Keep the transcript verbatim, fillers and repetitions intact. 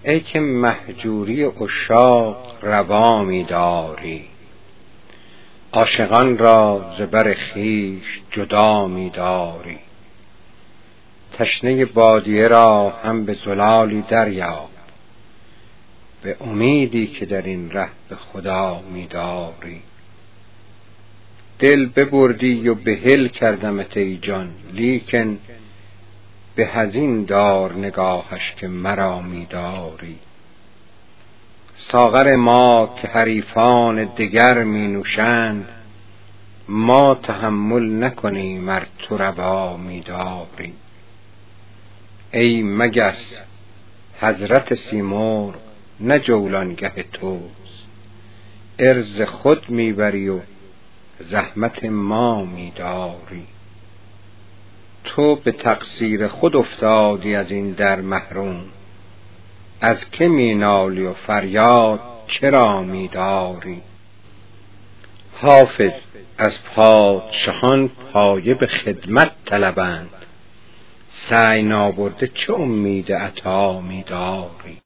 ای که مهجوری عشاق روا می داری، عاشقان را ز بر خویش جدا می داری. تشنه بادیه را هم به زلالی دریاب، به امیدی که در این ره به خدا می داری. دل ببردی و بحل کردمت ای جان، لیکن به حزین دار نگاهش که مرا می داری. ساغر ما که حریفان دگر می نوشند، ما تحمل نکنیم ار تو روا می داری. ای مگس حضرت سیمرغ نه جولانگه توست، عرض خود می بری و زحمت ما می داری. تو به تقصیر خود افتادی از این در محروم، از که می نالی و فریاد چرا می داری؟ حافظ از پادشاهان پایه به خدمت طلبند، سعی نابرده چه امید عطا می داری؟